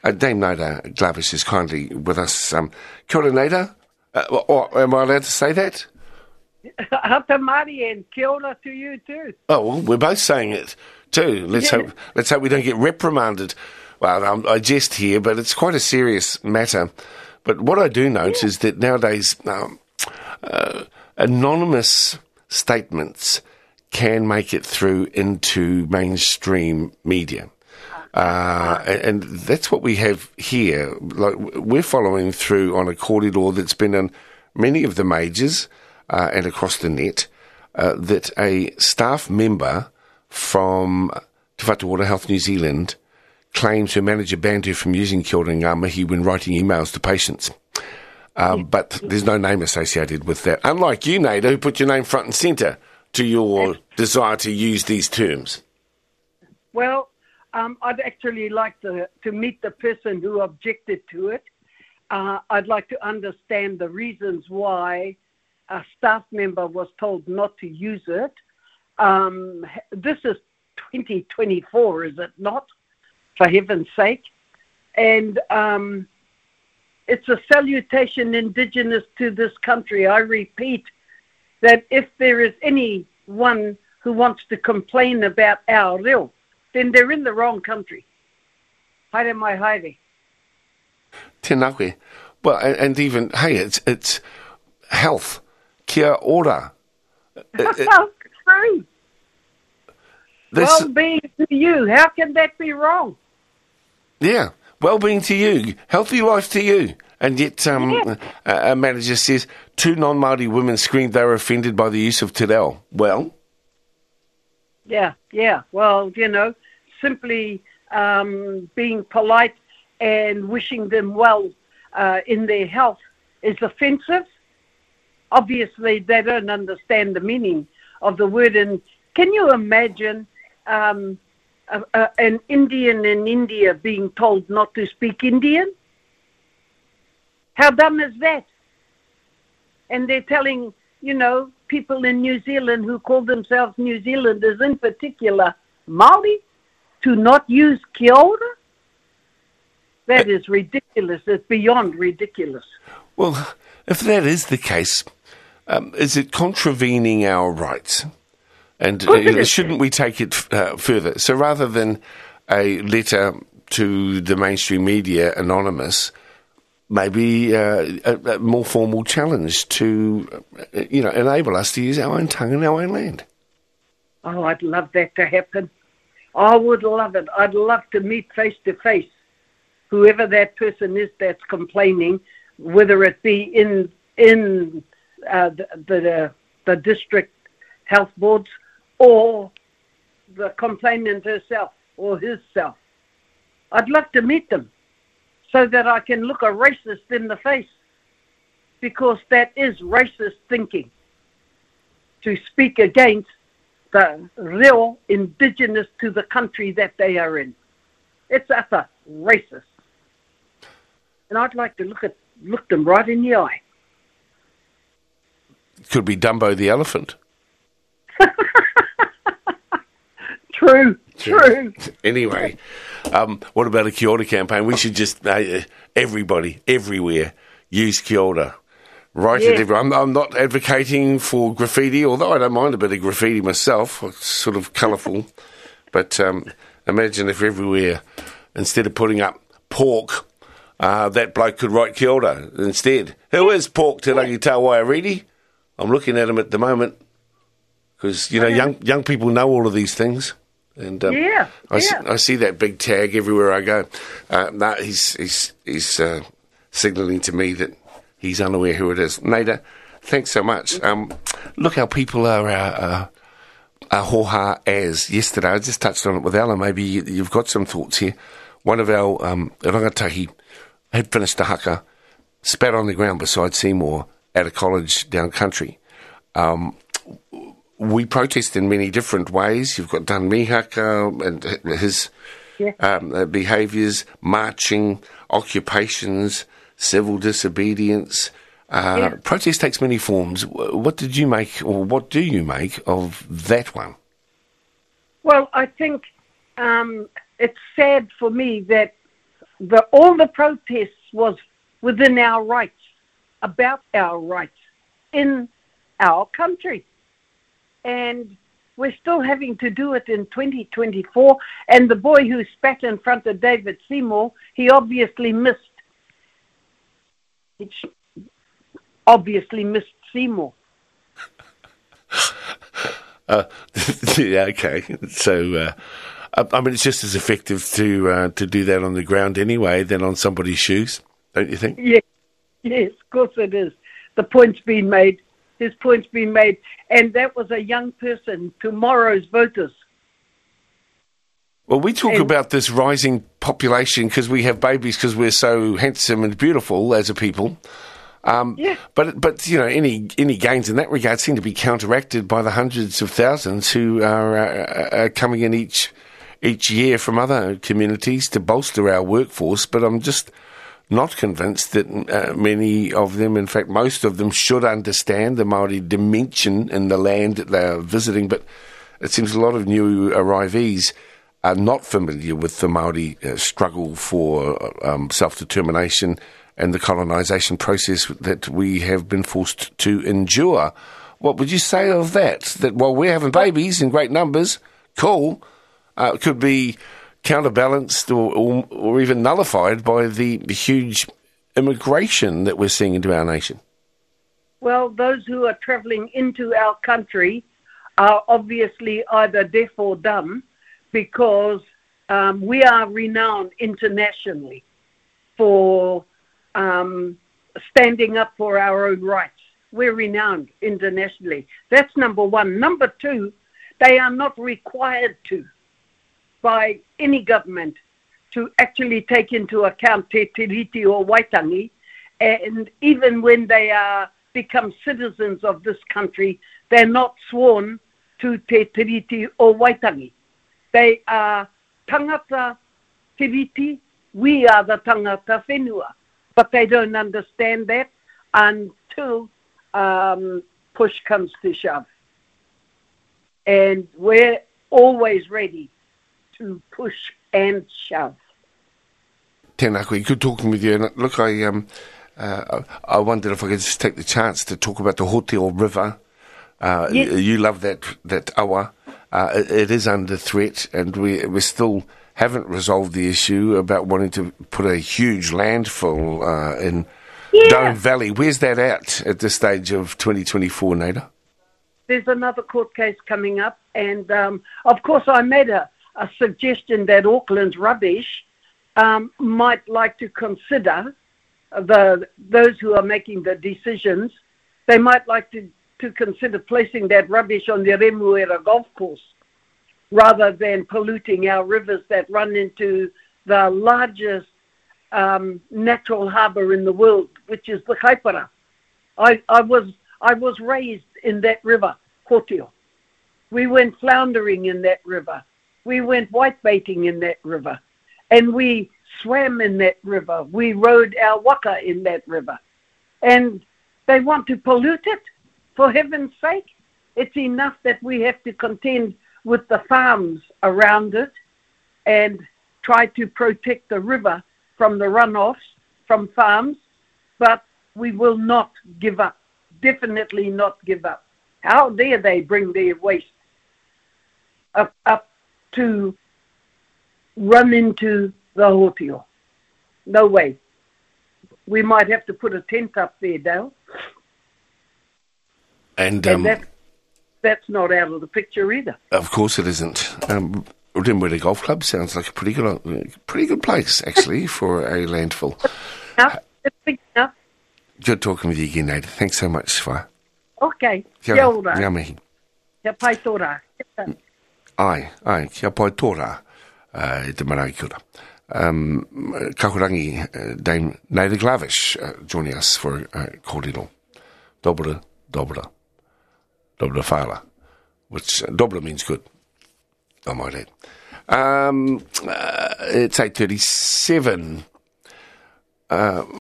Dame Nada Glavish is kindly with us. Kia ora, Nada. Am I allowed to say that? Hata Māori, and kia ora to you too. Oh, well, we're both saying it too. Let's hope we don't get reprimanded. Well, I jest here, but it's quite a serious matter. But what I do note is that nowadays anonymous statements can make it through into mainstream media. And that's what we have here. Like, we're following through on a corridor that's been in many of the majors and across the net, that a staff member from Te Whatu Ora Health New Zealand claims her manager banned her from using Kia ora ngā mihi when writing emails to patients. But there's no name associated with that. Unlike you, Nada, who put your name front and centre to your desire to use these terms. Well, I'd actually like to meet the person who objected to it. I'd like to understand the reasons why a staff member was told not to use it. This is 2024, is it not? For heaven's sake. And it's a salutation indigenous to this country. I repeat that if there is anyone who wants to complain about our reo, then they're in the wrong country. Haere mai haere. Tēnā koe. Well, and even, hey, it's health. Kia ora. True. Well-being to you. How can that be wrong? Yeah. Well-being to you. Healthy life to you. And yet a manager says 2 non-Māori women screamed they were offended by the use of te reo. Well? Yeah. Well, simply being polite and wishing them well in their health is offensive. Obviously, they don't understand the meaning of the word. And can you imagine an Indian in India being told not to speak Indian? How dumb is that? And they're telling, people in New Zealand who call themselves New Zealanders, in particular Māori, to not use kia ora? That is ridiculous. It's beyond ridiculous. Well, if that is the case, is it contravening our rights? And shouldn't we take it further? So rather than a letter to the mainstream media, anonymous, maybe a more formal challenge to, enable us to use our own tongue in our own land. Oh, I'd love that to happen. I would love it. I'd love to meet face to face whoever that person is that's complaining, whether it be in the district health boards or the complainant herself or himself. I'd love to meet them so that I can look a racist in the face, because that is racist thinking, to speak against the reo indigenous to the country that they are in. It's utter racist. And I'd like to look them right in the eye. Could be Dumbo the elephant. True. Anyway, what about a kia ora campaign? We should just, everybody, everywhere, use kia ora. Right at everyone. I'm not advocating for graffiti, although I don't mind a bit of graffiti myself. It's sort of colourful. But imagine if everywhere, instead of putting up pork, that bloke could write kia ora instead. Who is Pork Te Rangi Tāwairidi? I'm looking at him at the moment because, young people know all of these things. And I see that big tag everywhere I go. He's signalling to me that he's unaware who it is. Nada, thanks so much. Look how people are hoha as yesterday. I just touched on it with Ella. Maybe you've got some thoughts here. One of our rangatahi had finished the haka, spat on the ground beside Seymour at a college down country. We protest in many different ways. You've got Dan Mihaka and his behaviours, marching, occupations, civil disobedience. Protest takes many forms. What did you make, or what do you make of that one? Well, I think it's sad for me that all the protests was within our rights, about our rights in our country. And we're still having to do it in 2024. And the boy who spat in front of David Seymour, he obviously missed Seymour. Yeah, okay. So, I mean, it's just as effective to do that on the ground anyway than on somebody's shoes, don't you think? Yes, of course it is. The point's been made. His point's been made. And that was a young person, tomorrow's voters. Well, we talk about this rising population because we have babies because we're so handsome and beautiful as a people. But you know, any gains in that regard seem to be counteracted by the hundreds of thousands who are coming in each year from other communities to bolster our workforce. But I'm just not convinced that many of them, in fact, most of them, should understand the Māori dimension in the land that they are visiting. But it seems a lot of new arrivees are not familiar with the Māori struggle for self-determination and the colonisation process that we have been forced to endure. What would you say of that? That while we're having babies in great numbers, could be counterbalanced or even nullified by the huge immigration that we're seeing into our nation? Well, those who are travelling into our country are obviously either deaf or dumb, because we are renowned internationally for standing up for our own rights. We're renowned internationally. That's number one. Number two, they are not required to, by any government, to actually take into account Te Tiriti or Waitangi. And even when they become citizens of this country, they're not sworn to Te Tiriti or Waitangi. They are tangata tiriti, we are the tangata whenua. But they don't understand that until push comes to shove. And we're always ready to push and shove. Tēnā koe, good talking with you. And look, I wondered if I could just take the chance to talk about the Hōteo River. Yes. You love that awa. It is under threat, and we still haven't resolved the issue about wanting to put a huge landfill in Dome Valley. Where's that at this stage of 2024, Nada? There's another court case coming up, and of course I made a suggestion that Auckland's rubbish might like to consider, those who are making the decisions, they might like to consider placing that rubbish on the Remuera golf course rather than polluting our rivers that run into the largest natural harbour in the world, which is the Kaipara. I was raised in that river, Hōteo. We went floundering in that river. We went whitebaiting in that river. And we swam in that river. We rode our waka in that river. And they want to pollute it? For heaven's sake, it's enough that we have to contend with the farms around it and try to protect the river from the runoffs from farms, but we will not give up, definitely not give up. How dare they bring their waste up to run into the Hōteo? No way. We might have to put a tent up there, Dale. And that's not out of the picture either. Of course it isn't. Remuera Golf Club sounds like a pretty good place, actually, for a landfill. It's big enough. Good talking with you again, Nada. Thanks so much, Whai. Okay. Kia ora. Ngā mihi. Kia pai tōra. Ai, kia pai tōra. Te marae kia ora. Kahurangi, Dame Nada Glavish, joining us for kōrero. Dobra whaela, which dobra means good, I might add. It's 8:37.